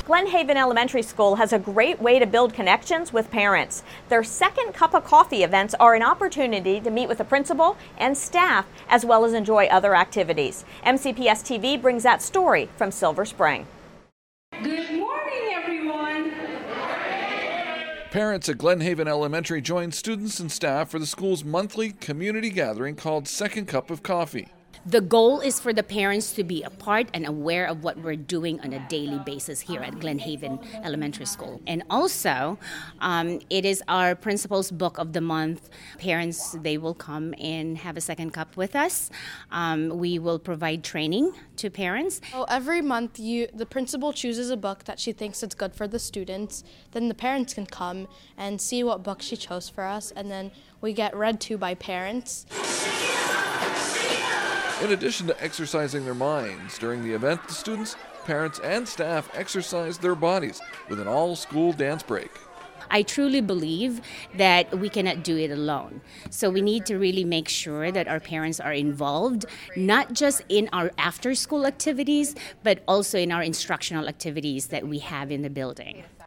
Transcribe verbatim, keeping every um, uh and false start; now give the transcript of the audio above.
Glen Haven Elementary School has a great way to build connections with parents. Their second cup of coffee events are an opportunity to meet with the principal and staff, as well as enjoy other activities. M C P S T V brings that story from Silver Spring. Good morning, everyone. Parents at Glen Haven Elementary joined students and staff for the school's monthly community gathering called Second Cup of Coffee. The goal is for the parents to be a part and aware of what we're doing on a daily basis here at Glen Haven Elementary School. And also, um, it is our principal's book of the month. Parents, they will come and have a second cup with us. Um, we will provide training to parents. So every month, you the principal chooses a book that she thinks is good for the students. Then the parents can come and see what book she chose for us, and then we get read to by parents. In addition to exercising their minds, during the event, the students, parents, and staff exercised their bodies with an all-school dance break. I truly believe that we cannot do it alone. So we need to really make sure that our parents are involved, not just in our after-school activities, but also in our instructional activities that we have in the building.